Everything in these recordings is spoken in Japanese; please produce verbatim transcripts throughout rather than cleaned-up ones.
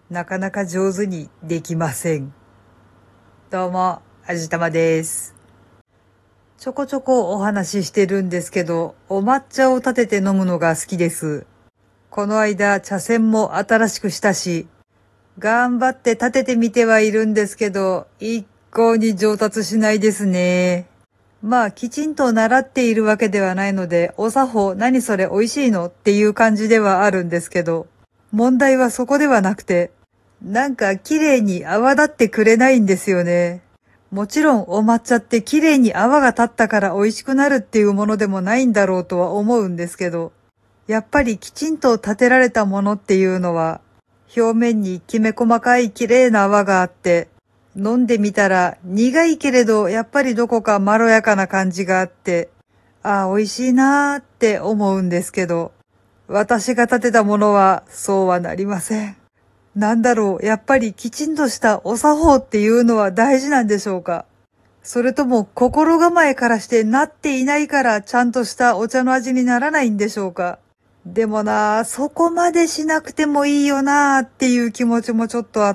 なかなか上手にできません。どうも、あじたまです。ちょこちょこお話ししてるんですけど、お抹茶を立てて飲むのが好きです。この間、茶筅も新しくしたし、頑張って立ててみてはいるんですけど、一向に上達しないですね。まあ、きちんと習っているわけではないので、お作法何それ美味しいのっていう感じではあるんですけど、問題はそこではなくて、なんか綺麗に泡立ってくれないんですよね。もちろんお抹茶って綺麗に泡が立ったから美味しくなるっていうものでもないんだろうとは思うんですけど、やっぱりきちんと立てられたものっていうのは、表面にきめ細かい綺麗な泡があって、飲んでみたら苦いけれどやっぱりどこかまろやかな感じがあって、ああ美味しいなーって思うんですけど、私が立てたものはそうはなりません。なんだろう、やっぱりきちんとしたお作法っていうのは大事なんでしょうか？それとも心構えからしてなっていないからちゃんとしたお茶の味にならないんでしょうか？でもな、そこまでしなくてもいいよなっていう気持ちもちょっとあって、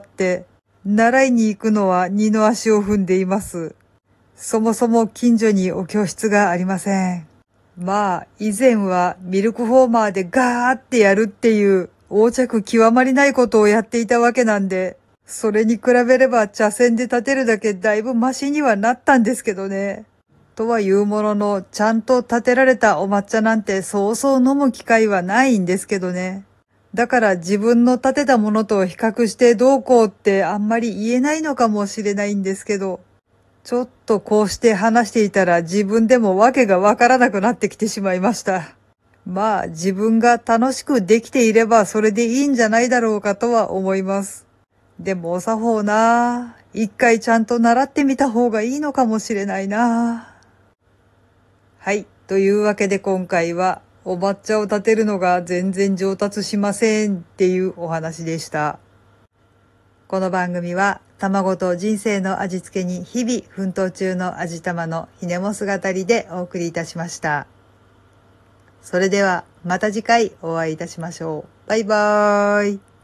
習いに行くのは二の足を踏んでいます。そもそも近所にお教室がありません。まあ、以前はミルクフォーマーでガーってやるっていう横着極まりないことをやっていたわけなんで、それに比べれば茶筅で立てるだけだいぶマシにはなったんですけどね。とはいうものの、ちゃんと立てられたお抹茶なんてそうそう飲む機会はないんですけどね。だから自分の立てたものと比較してどうこうってあんまり言えないのかもしれないんですけど、ちょっとこうして話していたら自分でも訳がわからなくなってきてしまいました。まあ自分が楽しくできていればそれでいいんじゃないだろうかとは思います。でもお作法なあ、一回ちゃんと習ってみた方がいいのかもしれないなあ。はい。というわけで今回はお抹茶を立てるのが全然上達しませんっていうお話でした。この番組は卵と人生の味付けに日々奮闘中の味玉のひねも姿りでお送りいたしました。それではまた次回お会いいたしましょう。バイバーイ。